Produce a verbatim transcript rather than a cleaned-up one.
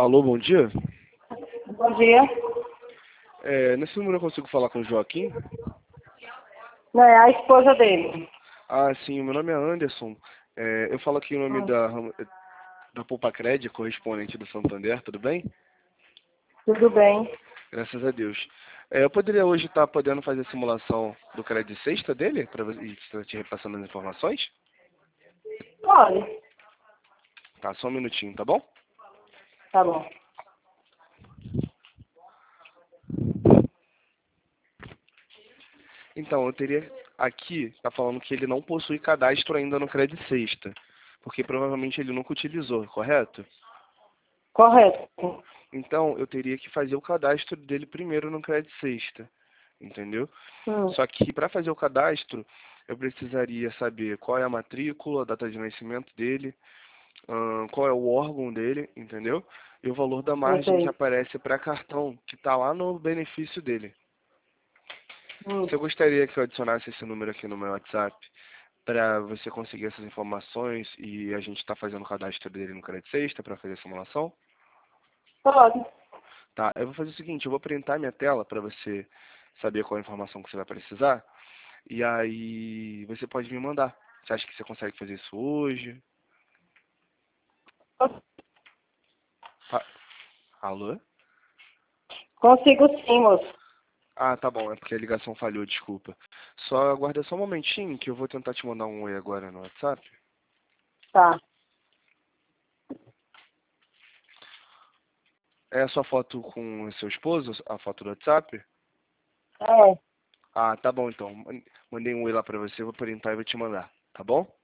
Alô, bom dia. Bom dia. É, nesse número eu consigo falar com o Joaquim? Não, é a esposa dele. Ah, sim, meu nome é Anderson. É, eu falo aqui em nome Hum, da, da Poupa-Cred, correspondente do Santander, tudo bem? tudo bem. Graças a Deus. É, eu poderia hoje estar podendo fazer a simulação do crédito sexta dele, para estar te repassando as informações? Pode. Tá, só um minutinho, tá bom? Tá bom. Então, eu teria aqui, tá falando que ele não possui cadastro ainda no crédito sexta, porque provavelmente ele nunca utilizou, correto? Correto. Então, eu teria que fazer o cadastro dele primeiro no crédito sexta, entendeu? Hum, Só que para fazer o cadastro, eu precisaria saber qual é a matrícula, a data de nascimento dele, ahn, qual é o órgão dele, entendeu? E o valor da eu margem que sei. aparece para cartão, que está lá no benefício dele. Hum, Você gostaria que eu adicionasse esse número aqui no meu WhatsApp para você conseguir essas informações e a gente está fazendo o cadastro dele no crédito sexta para fazer a simulação? pode. Tá, eu vou fazer o seguinte, eu vou printar minha tela para você saber qual a informação que você vai precisar. E aí você pode me mandar. Você acha que você consegue fazer isso hoje? Fa- Alô? Consigo sim, moço. Ah, tá bom, é porque a ligação falhou, desculpa. Só aguarda só um momentinho que eu vou tentar te mandar um oi agora no WhatsApp. Tá. É a sua foto com o seu esposo, a foto do WhatsApp? É. Ah, tá bom então. Mandei um oi lá pra você, eu vou printar e vou te mandar, tá bom?